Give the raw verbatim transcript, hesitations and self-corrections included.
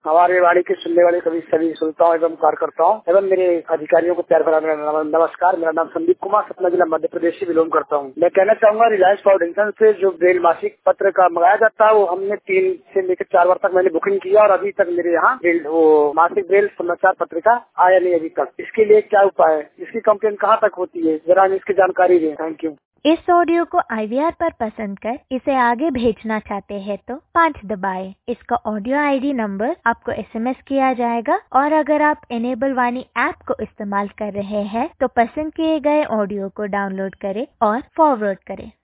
हमारे वाणी के सुनने वाले कभी सभी श्रोताओं एवं कार्यकर्ताओं एवं मेरे अधिकारियों को प्यार भरा मेरा नमस्कार। मेरा नाम संदीप कुमार, सतना जिला मध्य प्रदेश से बिलोंग करता हूँ। मैं कहना चाहूंगा रिलायंस फाउंडेशन से जो ब्रेल मासिक पत्र का मंगाया जाता है वो हमने तीन से लेकर चार बार तक मैंने बुकिंग किया और अभी तक मेरे यहाँ वो मासिक ब्रेल समाचार पत्रिका आया नहीं अभी तक। इसके लिए क्या उपाय है, इसकी कंप्लेन कहाँ तक होती है, जरा हमें इसकी जानकारी दें। Thank you. इस ऑडियो को आई वी आर पर पसंद कर इसे आगे भेजना चाहते हैं तो पाँच दबाएं। इसका ऑडियो आई डी नंबर आपको एस एम एस किया जाएगा और अगर आप इनेबल वाणी ऐप को इस्तेमाल कर रहे हैं तो पसंद किए गए ऑडियो को डाउनलोड करें और फॉरवर्ड करें।